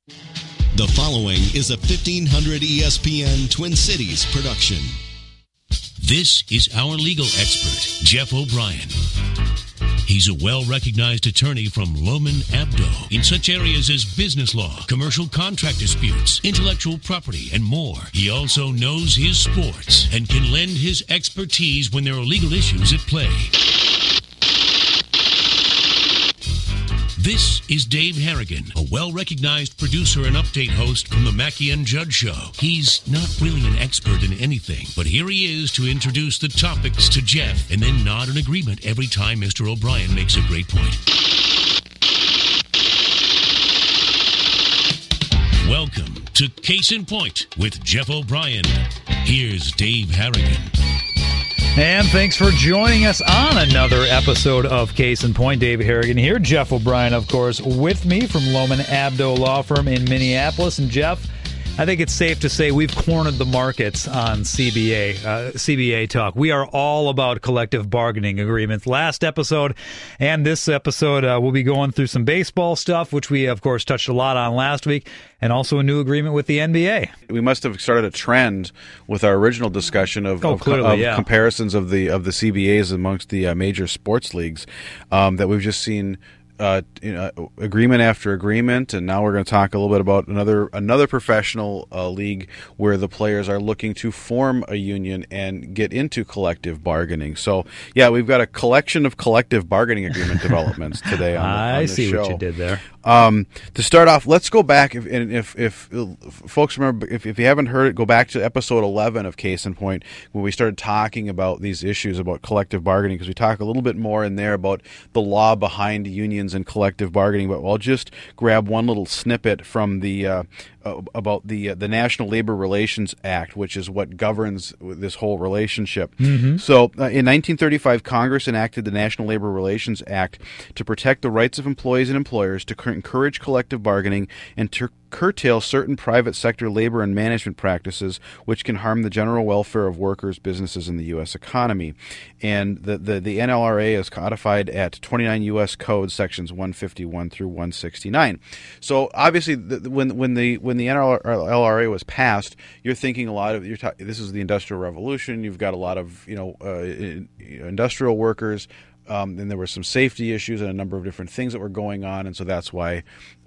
The following is a 1500 ESPN Twin Cities production. This is our legal expert, Jeff O'Brien. He's a well-recognized attorney from Lohman Abdo in such areas as business law, commercial contract disputes, intellectual property, and more. He also knows his sports and can lend his expertise when there are legal issues at play. This is Dave Harrigan, a well-recognized producer and update host from the Mackey and Judd Show. He's not really an expert in anything, but here he is to introduce the topics to Jeff and then nod in agreement every time Mr. O'Brien makes a great point. Welcome to Case in Point with Jeff O'Brien. Here's Dave Harrigan. And thanks for joining us on another episode of Case in Point. Dave Harrigan here. Jeff O'Brien, of course, with me from Lohman Abdo Law Firm in Minneapolis. And Jeff, I think it's safe to say we've cornered the markets on CBA talk. We are all about collective bargaining agreements. Last episode and this episode, we'll be going through some baseball stuff, which we, of course, touched a lot on last week, and also a new agreement with the NBA. We must have started a trend with our original discussion of comparisons of the CBAs amongst the major sports leagues that we've just seen. Agreement after agreement, and now we're going to talk a little bit about another professional league where the players are looking to form a union and get into collective bargaining. So, yeah, we've got a collection of collective bargaining agreement developments today on the see show. What you did there. To start off, let's go back. If folks remember, if you haven't heard it, go back to episode 11 of Case in Point, when we started talking about these issues about collective bargaining, because we talk a little bit more in there about the law behind unions and collective bargaining. But I'll just grab one little snippet from the about the National Labor Relations Act, which is what governs this whole relationship. Mm-hmm. So, in 1935, Congress enacted the National Labor Relations Act to protect the rights of employees and employers, to encourage collective bargaining, and to curtail certain private sector labor and management practices which can harm the general welfare of workers, businesses, and the U.S. economy. And the NLRA is codified at 29 U.S. Code sections 151 through 169. So obviously, when the NLRA was passed, you're thinking a lot of this is the Industrial Revolution. You've got a lot of industrial workers. And there were some safety issues and a number of different things that were going on, and so that's why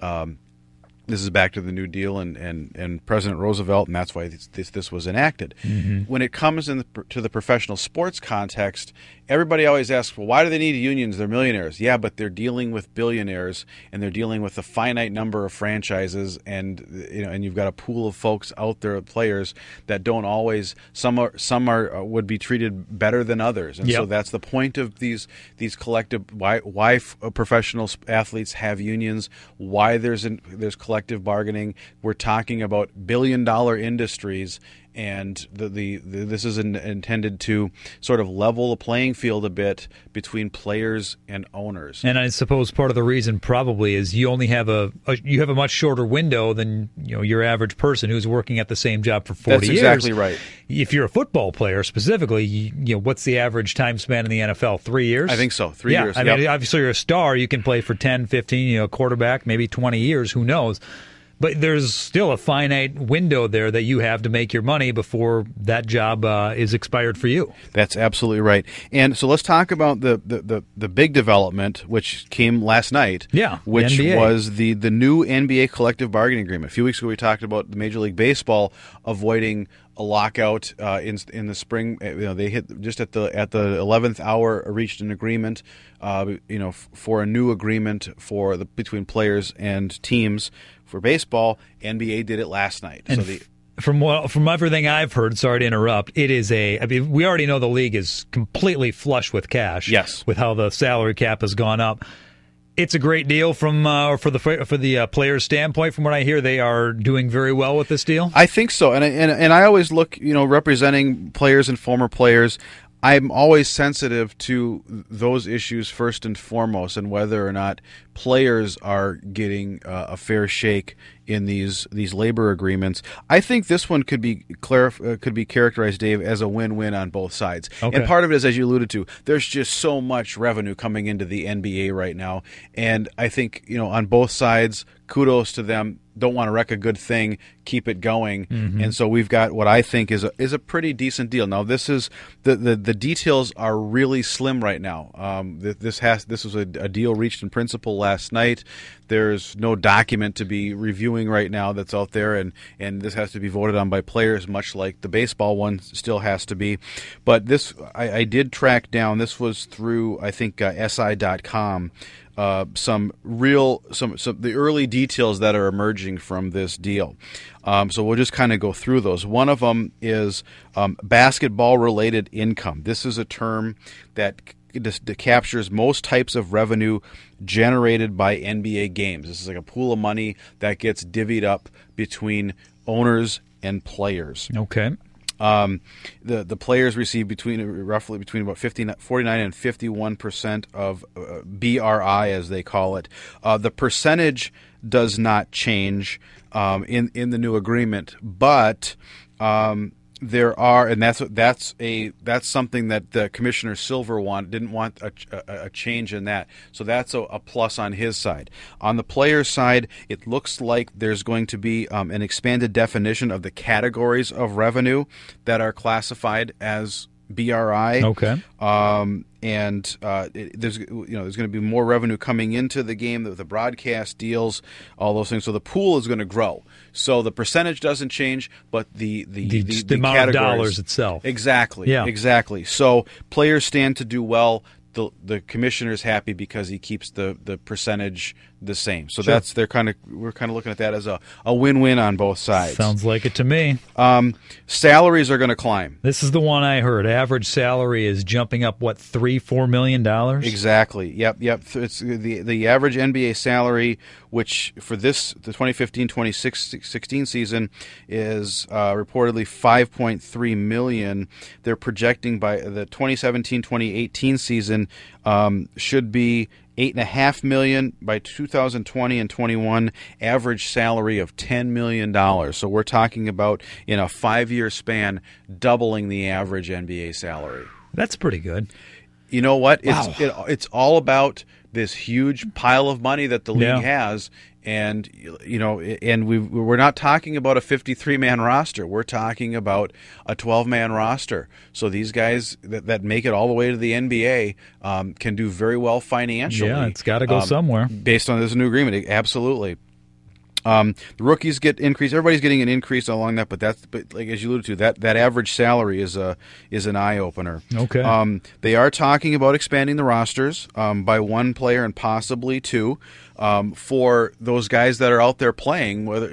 this is back to the New Deal and President Roosevelt, and that's why this was enacted. Mm-hmm. When it comes to the professional sports context, everybody always asks, well, why do they need unions? They're millionaires. Yeah, but they're dealing with billionaires, and they're dealing with a finite number of franchises, and you've got a pool of folks out there, players that don't always. Some would be treated better than others, and so that's the point of these collective. Why professional athletes have unions? Why there's collective bargaining. We're talking about billion-dollar industries, and this is intended to sort of level the playing field a bit between players and owners. And I suppose part of the reason probably is you only have a much shorter window than your average person who's working at the same job for 40 years. That's exactly right. If you're a football player specifically, what's the average time span in the NFL? 3 years? I think so. 3 years. I mean, obviously you're a star. You can play for 10, 15, quarterback, maybe 20 years. Who knows? But there's still a finite window there that you have to make your money before that job is expired for you. That's absolutely right. And so let's talk about the big development, which came last night, which was the new NBA collective bargaining agreement. A few weeks ago we talked about the Major League Baseball avoiding a lockout in the spring. They hit just at the 11th hour, reached an agreement, for a new agreement between players and teams for baseball. NBA did it last night. And from everything I've heard, sorry to interrupt, it is we already know the league is completely flush with cash. Yes, with how the salary cap has gone up. It's a great deal for the players' standpoint. From what I hear, they are doing very well with this deal. I think so, and I always look, representing players and former players. I'm always sensitive to those issues first and foremost, and whether or not players are getting a fair shake in these labor agreements. I think this one could be characterized, Dave, as a win-win on both sides. Okay. And part of it is, as you alluded to, there's just so much revenue coming into the NBA right now, and I think on both sides, kudos to them. don't want to wreck a good thing, keep it going. And so we've got what I think is a pretty decent deal. Now this is the details are really slim right now. This was a deal reached in principle last night. There's no document to be reviewing right now that's out there, and this has to be voted on by players, much like the baseball one still has to be. But this, I did track down. This was through, I think, SI.com. Some the early details that are emerging from this deal. So we'll just kind of go through those. One of them is basketball-related income. This is a term that captures most types of revenue generated by NBA games. This is like a pool of money that gets divvied up between owners and players. Okay. The players receive roughly between about 49 and 51% of BRI, as they call it. The percentage does not change in the new agreement, but there are, and that's something that the Commissioner Silver didn't want a change in that. So that's a plus on his side. On the player's side, it looks like there's going to be an expanded definition of the categories of revenue that are classified as BRI. Okay. There's going to be more revenue coming into the game, the broadcast deals, all those things. So the pool is going to grow. So the percentage doesn't change, but the amount of dollars itself. Exactly. Yeah. Exactly. So players stand to do well. The commissioner's happy because he keeps the percentage the same. So Sure. we're kind of looking at that as a win-win on both sides. Sounds like it to me. Salaries are going to climb. This is the one I heard. Average salary is jumping up, what, $3-4 million? Exactly. Yep. It's the average NBA salary, which for the 2015-2016 season is reportedly $5.3 million. They're projecting by the 2017-2018 season should be $8.5 million by 2020 and 21. Average salary of $10 million. So we're talking about, in a 5-year span, doubling the average NBA salary. That's pretty good. You know what? Wow. It's all about this huge pile of money that the league Yeah. has, and we're not talking about a 53-man roster. We're talking about a 12-man roster. So these guys that make it all the way to the NBA can do very well financially. Yeah, it's got to go somewhere. Based on this new agreement. Absolutely. The rookies get increased. Everybody's getting an increase along that, but like as you alluded to, that average salary is an eye opener. Okay. They are talking about expanding the rosters by one player and possibly two for those guys that are out there playing. Whether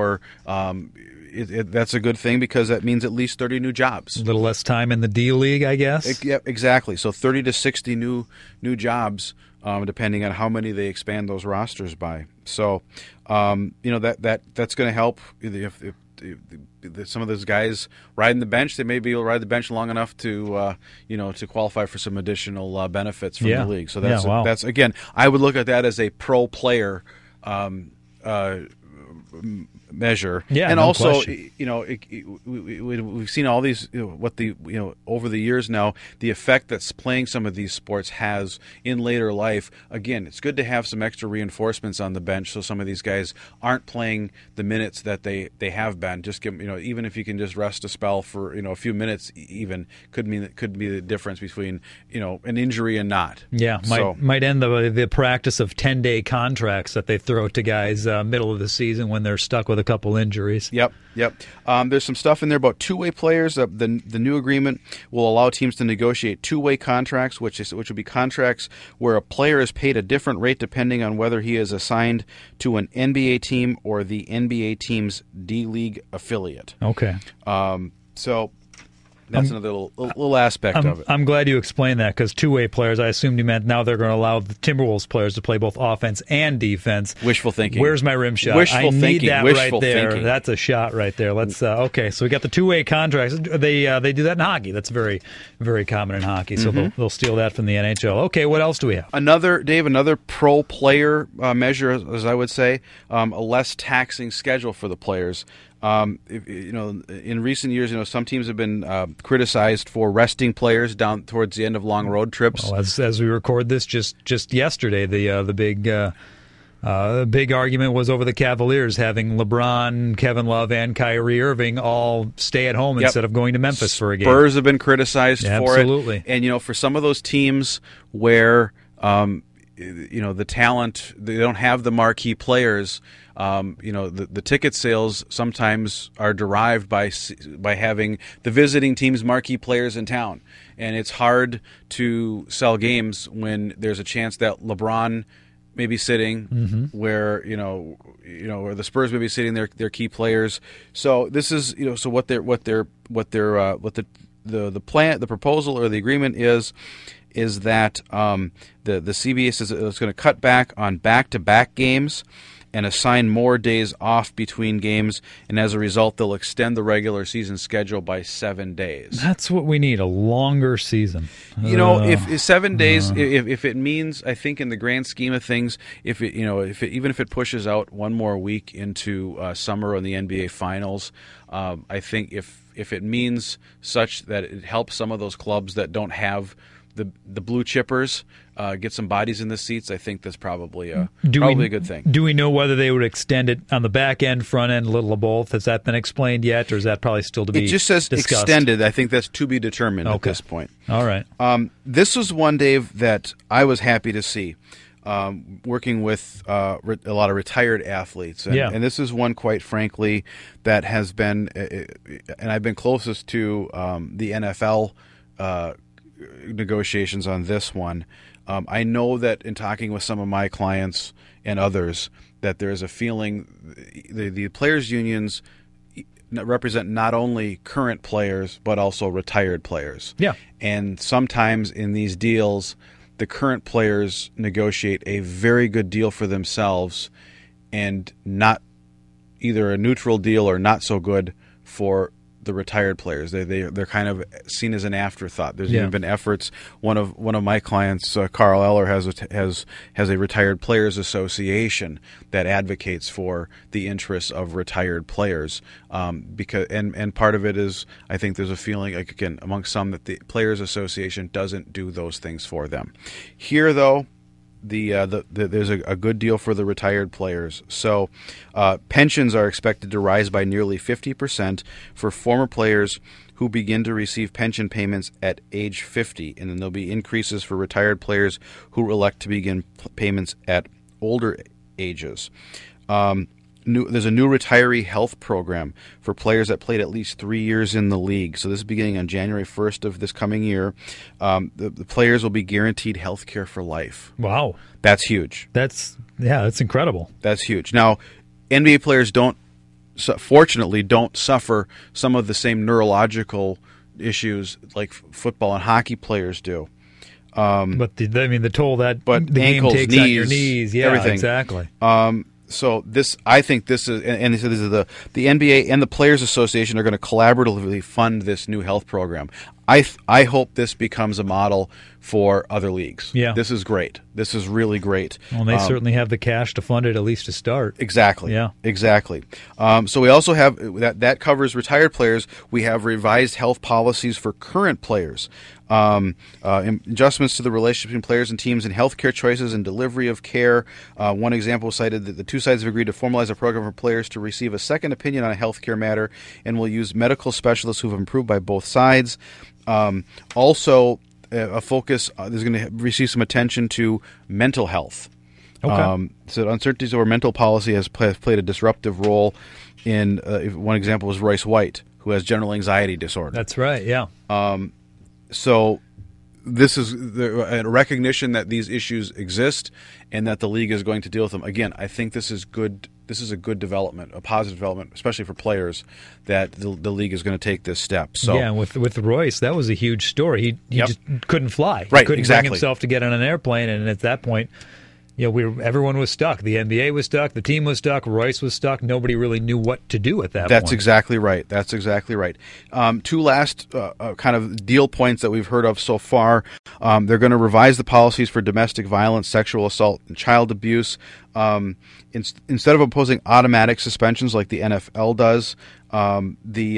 that's a good thing because that means at least 30 new jobs. A little less time in the D League, I guess. Yeah, exactly. So 30 to 60 new jobs. Depending on how many they expand those rosters by. So, that's going to help. If some of those guys riding the bench, they may be able to ride the bench long enough to qualify for some additional benefits from the league. So that's again, I would look at that as a pro player measure. Yeah, and no also, question. we've seen all these, over the years now, the effect that playing some of these sports has in later life. Again, it's good to have some extra reinforcements on the bench so some of these guys aren't playing the minutes that they have been. Just give, even if you can just rest a spell for, a few minutes, even could be the difference between, an injury and not. Yeah, might end the practice of 10-day contracts that they throw to guys middle of the season when they're stuck with a couple injuries. Yep. There's some stuff in there about two-way players. The new agreement will allow teams to negotiate two-way contracts, which would be contracts where a player is paid a different rate depending on whether he is assigned to an NBA team or the NBA team's D-League affiliate. Okay. So that's another little aspect of it. I'm glad you explained that because two-way players, I assumed you meant now they're going to allow the Timberwolves players to play both offense and defense. Wishful thinking. Where's my rim shot? Wishful need thinking. that Wishful right there. thinking. That's a shot right there. Let's okay. So we got the two-way contracts. They do that in hockey. That's very, very common in hockey. So they'll steal that from the NHL. Okay, what else do we have? Another pro player measure, as I would say, a less taxing schedule for the players. In recent years, some teams have been criticized for resting players down towards the end of long road trips. Well, as we record this, just yesterday, the big A big argument was over the Cavaliers having LeBron, Kevin Love, and Kyrie Irving all stay at home instead of going to Memphis for a game. Spurs have been criticized for it. Absolutely. And, for some of those teams where, the talent, they don't have the marquee players, the ticket sales sometimes are derived by having the visiting team's marquee players in town. And it's hard to sell games when there's a chance that LeBron may be sitting where or the Spurs may be sitting their key players. So this is so what the plan, the proposal or the agreement is that the CBS is going to cut back on back-to-back games and assign more days off between games, and as a result, they'll extend the regular season schedule by 7 days. That's what we need, a longer season. If 7 days, if it means, I think in the grand scheme of things, even if it pushes out one more week into summer or the NBA Finals, I think if it means such that it helps some of those clubs that don't have the blue chippers get some bodies in the seats, I think that's probably a good thing. Do we know whether they would extend it on the back end, front end, a little of both? Has that been explained yet, or is that probably still to be discussed? It just says extended. I think that's to be determined at this point. All right. This was one, Dave, that I was happy to see. Working with a lot of retired athletes. And this is one, quite frankly, that has been, and I've been closest to the NFL negotiations on this one. I know that in talking with some of my clients and others, that there is a feeling the players' unions represent not only current players but also retired players. Yeah. And sometimes in these deals, the current players negotiate a very good deal for themselves and not either a neutral deal or not so good for the retired players. They're kind of seen as an afterthought. There's even been efforts. One of my clients, Carl Eller, has a retired players association that advocates for the interests of retired players. Because part of it is, I think there's a feeling, like, again, amongst some, that the players association doesn't do those things for them. Here, though, there's a good deal for the retired players. So pensions are expected to rise by nearly 50% for former players who begin to receive pension payments at age 50, and then there'll be increases for retired players who elect to begin payments at older ages. There's a new retiree health program for players that played at least 3 years in the league. So this is beginning on January 1st of this coming year. The players will be guaranteed health care for life. Wow. That's huge. That's incredible. That's huge. Now, NBA players fortunately don't suffer some of the same neurological issues like football and hockey players do. But the toll that the ankles, game takes knees, on your knees, everything. Exactly. So I think this is, and this is the NBA and the Players Association are going to collaboratively fund this new health program. I hope this becomes a model for other leagues. Yeah. This is great. This is really great. Well, they certainly have the cash to fund it, at least to start. Exactly. Yeah. Exactly. So we also have that covers retired players. We have revised health policies for current players. Adjustments to the relationship between players and teams and healthcare choices and delivery of care. One example cited that the two sides have agreed to formalize a program for players to receive a second opinion on a healthcare matter and will use medical specialists who have improved by both sides. Also, a focus is going to receive some attention to mental health. Okay. So uncertainties over mental policy has played a disruptive role in, one example was Royce White, who has general anxiety disorder. That's right, yeah. So this is a recognition that these issues exist and that the league is going to deal with them. Again, I think this is good. This is a good development, a positive development, especially for players, that the league is going to take this step. So yeah, with Royce, that was a huge story. He just couldn't fly. Right, he couldn't exactly. bring himself to get on an airplane, and at that point, everyone was stuck. The NBA was stuck. The team was stuck. Royce was stuck. Nobody really knew what to do at that point. That's exactly right. That's exactly right. Two last kind of deal points that we've heard of so far. They're going to revise the policies for domestic violence, sexual assault, and child abuse. Instead of imposing automatic suspensions like the NFL does, The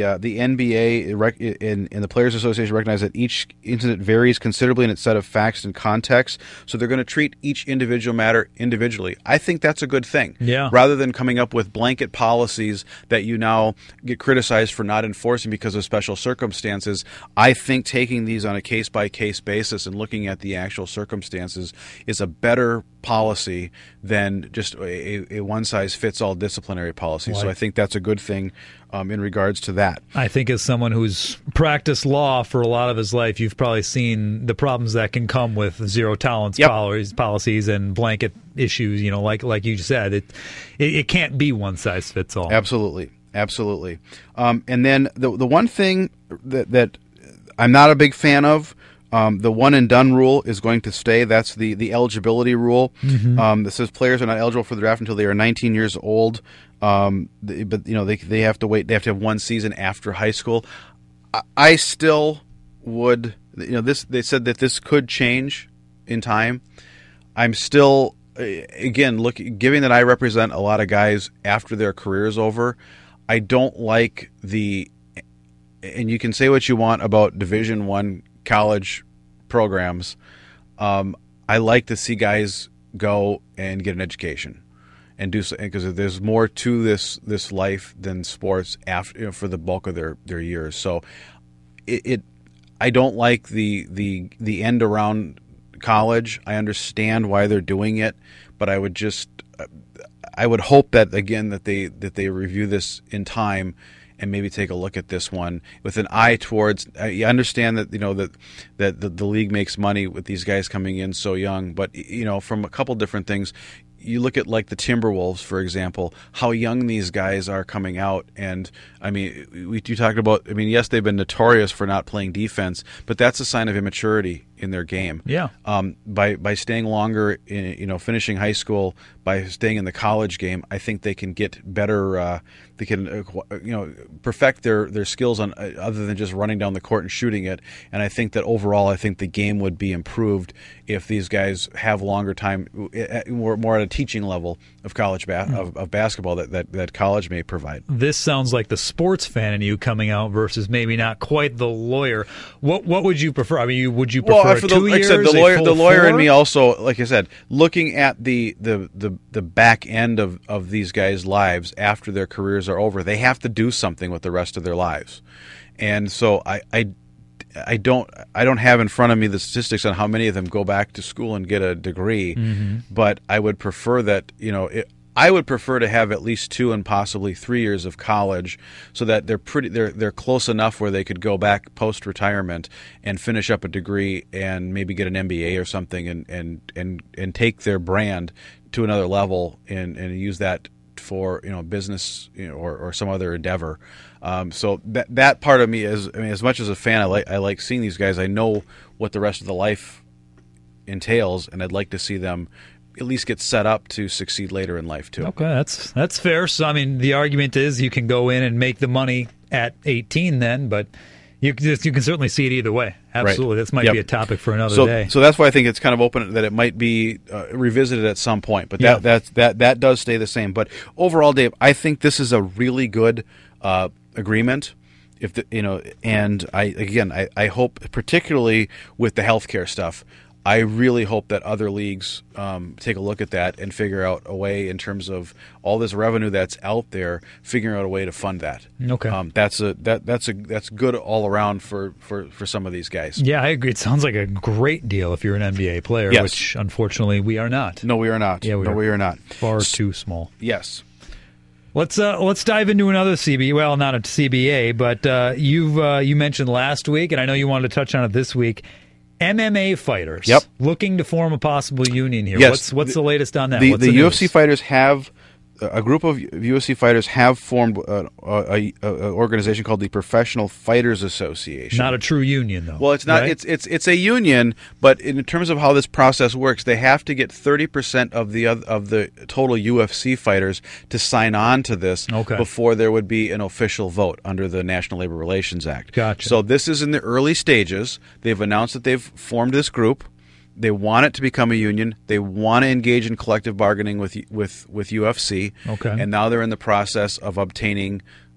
NBA and the Players Association recognize that each incident varies considerably in its set of facts and context, so they're going to treat each individual matter individually. I think that's a good thing. Yeah. Rather than coming up with blanket policies that you now get criticized for not enforcing because of special circumstances, I think taking these on a case-by-case basis and looking at the actual circumstances is a better policy than just a one-size-fits-all disciplinary policy. So I think that's a good thing in regards to that. I think as someone who's practiced law for a lot of his life, you've probably seen the problems that can come with zero-tolerance policies and blanket issues. Like you said, it can't be one-size-fits-all. Absolutely. And then the one thing that I'm not a big fan of, the one and done rule is going to stay. That's the eligibility rule. That says players are not eligible for the draft until they are 19 years old. But they have to wait. They have to have one season after high school. I still would. This. They said that this could change in time. I'm still, again, given that I represent a lot of guys after their career is over, I don't like and you can say what you want about Division I college programs. I like to see guys go and get an education and do so, because there's more to this life than sports after, for the bulk of their years. So I don't like the end around college. I understand why they're doing it, but I would hope that again that they review this in time and maybe take a look at this one with an eye towards. I understand that that the league makes money with these guys coming in so young, but from a couple different things. You look at like the Timberwolves, for example, how young these guys are coming out. And I mean, you talked about, yes, they've been notorious for not playing defense, but that's a sign of immaturity in their game. Yeah. By staying longer, finishing high school, by staying in the college game, I think they can get better. They can, perfect their skills on other than just running down the court and shooting it. And I think that overall, I think the game would be improved if these guys have longer time, more at a teaching level of college of basketball that college may provide. This sounds like the sports fan in you coming out versus maybe not quite the lawyer. What would you prefer? Would you prefer 2 years? Like I said, the lawyer in me also, like I said, looking at the back end of these guys' lives after their careers are over, they have to do something with the rest of their lives, and so I don't have in front of me the statistics on how many of them go back to school and get a degree, but I would prefer that I would prefer to have at least 2 and possibly 3 years of college, so that they're close enough where they could go back post retirement and finish up a degree and maybe get an MBA or something and take their brand to another level and use that for business or some other endeavor. So that part of me is, as much as a fan, I like seeing these guys. I know what the rest of the life entails, and I'd like to see them at least get set up to succeed later in life too. Okay, that's fair. So the argument is you can go in and make the money at 18 then, but you can certainly see it either way. Absolutely. Right. This might be a topic for another day. So that's why I think it's kind of open that it might be revisited at some point. But that does stay the same. But overall, Dave, I think this is a really good agreement. And I hope, particularly with the healthcare stuff, I really hope that other leagues take a look at that and figure out a way, in terms of all this revenue that's out there, figuring out a way to fund that. Okay, that's good all around for some of these guys. Yeah, I agree. It sounds like a great deal if you're an NBA player, yes. Which unfortunately we are not. No, we are not. Yeah, we are not. Far too small. Yes. Let's dive into another CBA. Well, not a CBA, but you mentioned last week, and I know you wanted to touch on it this week. MMA fighters, looking to form a possible union here. Yes. What's the latest on that? The UFC fighters have a group of UFC fighters have formed an organization called the Professional Fighters Association. Not a true union, though. Well, it's not. Right? It's a union, but in terms of how this process works, they have to get 30% of the total UFC fighters to sign on to this before there would be an official vote under the National Labor Relations Act. Gotcha. So this is in the early stages. They've announced that they've formed this group. They want it to become a union. They want to engage in collective bargaining with UFC. Okay. And now they're in the process of obtaining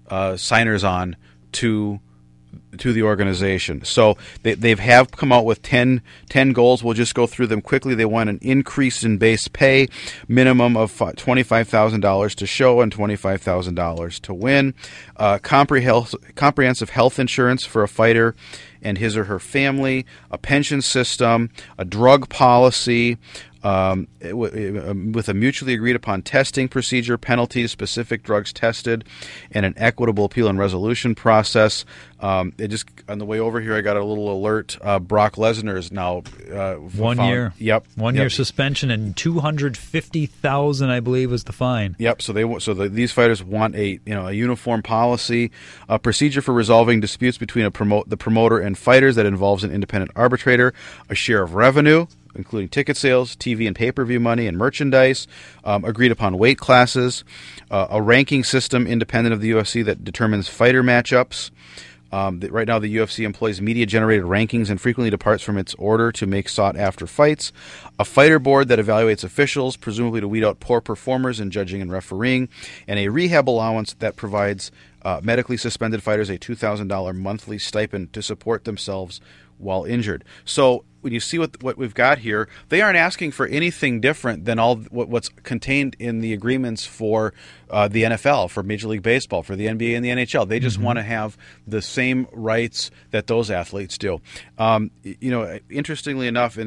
signers on to the organization. So they have come out with 10 goals. We'll just go through them quickly. They want an increase in base pay, minimum of $25,000 to show and $25,000 to win, comprehensive health insurance for a fighter and his or her family, a pension system, a drug policy, with a mutually agreed upon testing procedure, penalties, specific drugs tested, and an equitable appeal and resolution process. It just on the way over here, I got a little alert. Brock Lesnar is now 1 year. Yep, 1 year suspension and $250,000, I believe, was the fine. Yep. So these fighters want a uniform policy, a procedure for resolving disputes between the promoter and fighters that involves an independent arbitrator, a share of revenue, including ticket sales, TV and pay-per-view money, and merchandise, agreed upon weight classes, a ranking system independent of the UFC that determines fighter matchups. Right now, the UFC employs media-generated rankings and frequently departs from its order to make sought-after fights. A fighter board that evaluates officials, presumably to weed out poor performers in judging and refereeing, and a rehab allowance that provides medically suspended fighters a $2,000 monthly stipend to support themselves while injured. So when you see what we've got here, they aren't asking for anything different than all what's contained in the agreements for the NFL, for Major League Baseball, for the NBA and the NHL. They just want to have the same rights that those athletes do. Interestingly enough,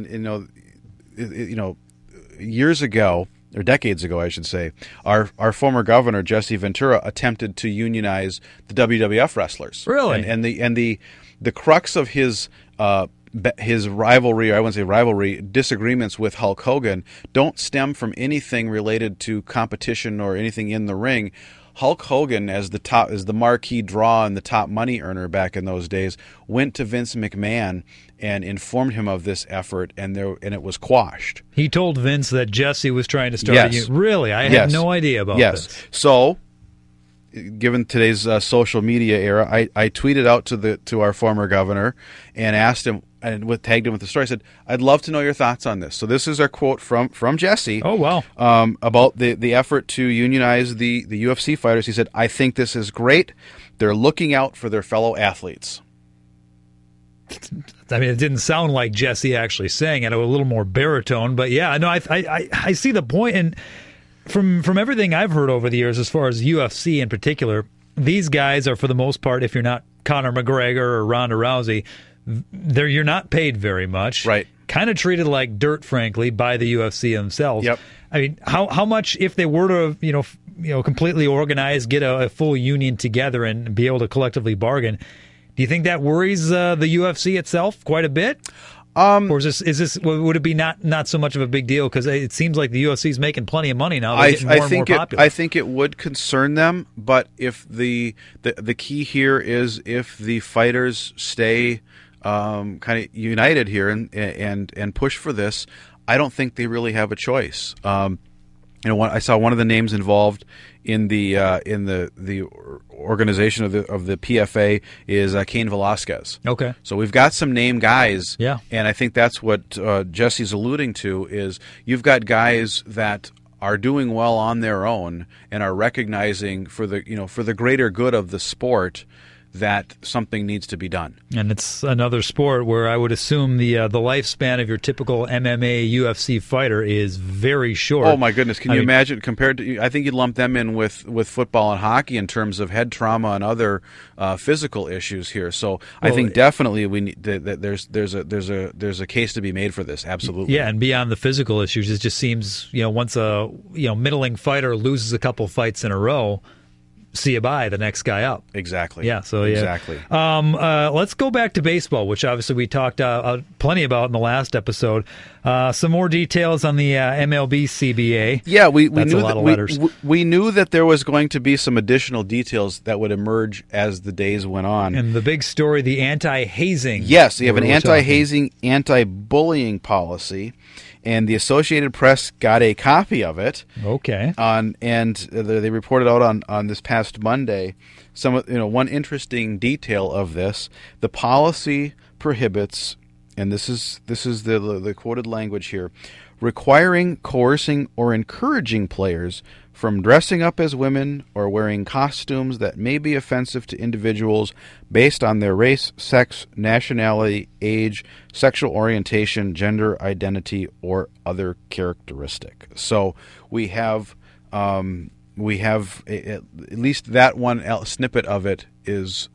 years ago, or decades ago, I should say, our former governor Jesse Ventura attempted to unionize the WWF wrestlers. Really, and the crux of his rivalry, or I wouldn't say rivalry, disagreements with Hulk Hogan don't stem from anything related to competition or anything in the ring. Hulk Hogan, as the marquee draw and the top money earner back in those days, went to Vince McMahon and informed him of this effort, and it was quashed. He told Vince that Jesse was trying to start a union. Really? I had no idea about this. So, given today's social media era, I tweeted out to our former governor and asked him, and tagged him with the story. I said, "I'd love to know your thoughts on this." So this is our quote from Jesse. Oh, wow. About the effort to unionize the UFC fighters. He said, "I think this is great. They're looking out for their fellow athletes." I mean, it didn't sound like Jesse actually saying it. It was a little more baritone, but yeah, no, I see the point. And from everything I've heard over the years, as far as UFC in particular, these guys are, for the most part, if you're not Conor McGregor or Ronda Rousey, you're not paid very much. Right. Kind of treated like dirt, frankly, by the UFC themselves. Yep. I mean, how much, if they were to completely organize, get a full union together and be able to collectively bargain, do you think that worries the UFC itself quite a bit? Or is this would it be not so much of a big deal, because it seems like the UFC is making plenty of money now? They're getting more and more popular. I think it would concern them, but if the key here is if the fighters stay kind of united here and push for this, I don't think they really have a choice. I saw one of the names involved in the organization of the PFA is Cain Velasquez. Okay, so we've got some name guys. Yeah, and I think that's what Jesse's alluding to is you've got guys that are doing well on their own and are recognizing for the greater good of the sport that something needs to be done. And it's another sport where I would assume the lifespan of your typical MMA UFC fighter is very short. Oh my goodness! Can you imagine compared to? I think you'd lump them in with football and hockey in terms of head trauma and other physical issues here. So I think definitely we need there's a case to be made for this. Absolutely. Yeah, and beyond the physical issues, it just seems once a middling fighter loses a couple fights in a row, see you bye, the next guy up. Exactly. Yeah. So exactly. Let's go back to baseball, which obviously we talked plenty about in the last episode. Some more details on the MLB CBA. Yeah, we That's knew a lot of letters. We knew that there was going to be some additional details that would emerge as the days went on. And the big story, the anti-hazing. Yes, you have an anti-hazing, anti-bullying policy. And the Associated Press got a copy of it. Okay. They reported out on this past Monday one interesting detail of this. The policy prohibits, and this is the quoted language here, requiring, coercing, or encouraging players from dressing up as women or wearing costumes that may be offensive to individuals based on their race, sex, nationality, age, sexual orientation, gender identity, or other characteristic. So we have at least that one snippet of it is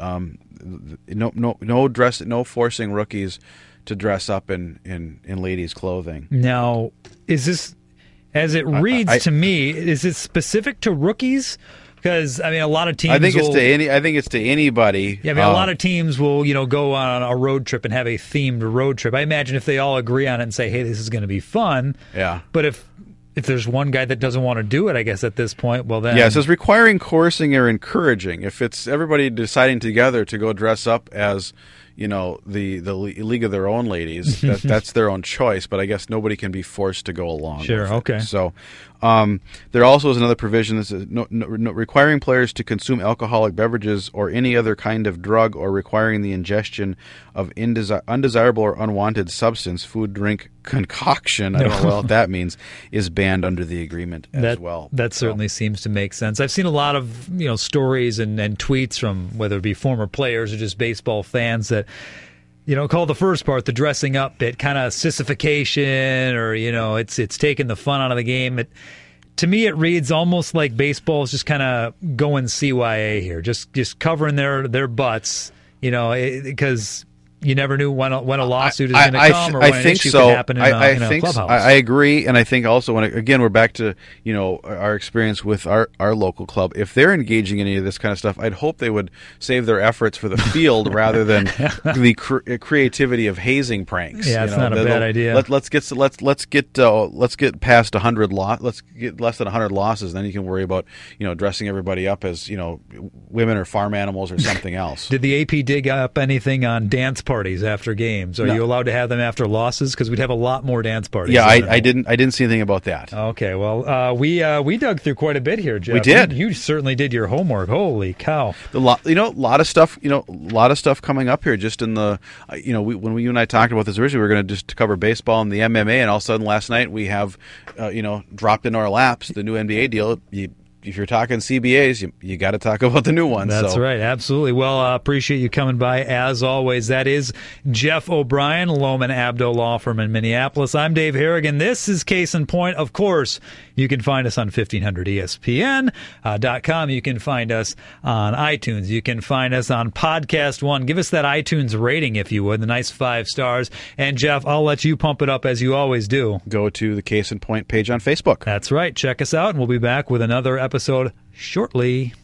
no forcing rookies to dress up in ladies' clothing. Now, is this, as it reads to me, is it specific to rookies? Because I mean, a lot of teams. I think it's to anybody. Yeah, I mean, a lot of teams will go on a road trip and have a themed road trip. I imagine if they all agree on it and say, "Hey, this is going to be fun." Yeah. But if there's one guy that doesn't want to do it, I guess at this point, well then. Yeah, it says requiring, coercing, or encouraging. If it's everybody deciding together to go dress up as, the League of Their Own ladies, that's their own choice, but I guess nobody can be forced to go along. Sure, with it. okay. So there also is another provision that says requiring players to consume alcoholic beverages or any other kind of drug, or requiring the ingestion of undesirable or unwanted substance, food, drink, concoction, I don't know what that means, is banned under the agreement as well. That certainly seems to make sense. I've seen a lot of stories and tweets from whether it be former players or just baseball fans that call the first part, the dressing up bit, kind of sissification, or it's taking the fun out of the game. To me, it reads almost like baseball is just kind of going CYA here, just covering their butts, because you never knew when a lawsuit is going to come or when an issue could happen in a clubhouse. I agree, and I think also again we're back to our experience with our local club. If they're engaging in any of this kind of stuff, I'd hope they would save their efforts for the field rather than the creativity of hazing pranks. Yeah, it's not a bad idea. Let's get past 100 let's get less than 100 losses, then you can worry about dressing everybody up as women or farm animals or something else. Did the AP dig up anything on dance parties after games? Are you allowed to have them after losses? Because we'd have a lot more dance parties. Yeah, I didn't see anything about that. Okay, well, we dug through quite a bit here, Jeff. We did. You certainly did your homework. Holy cow! A lot of stuff. A lot of stuff coming up here. Just in the, when you and I talked about this originally, we were going to just cover baseball and the MMA, and all of a sudden last night we have, dropped in our laps the new NBA deal. If you're talking CBAs, you got to talk about the new one. That's right, absolutely. Well, appreciate you coming by as always. That is Jeff O'Brien, Lohman Abdo Law Firm in Minneapolis. I'm Dave Harrigan. This is Case in Point. Of course, you can find us on 1500ESPN.com. You can find us on iTunes. You can find us on Podcast One. Give us that iTunes rating, if you would, the nice 5 stars. And Jeff, I'll let you pump it up as you always do. Go to the Case in Point page on Facebook. That's right. Check us out, and we'll be back with another episode shortly.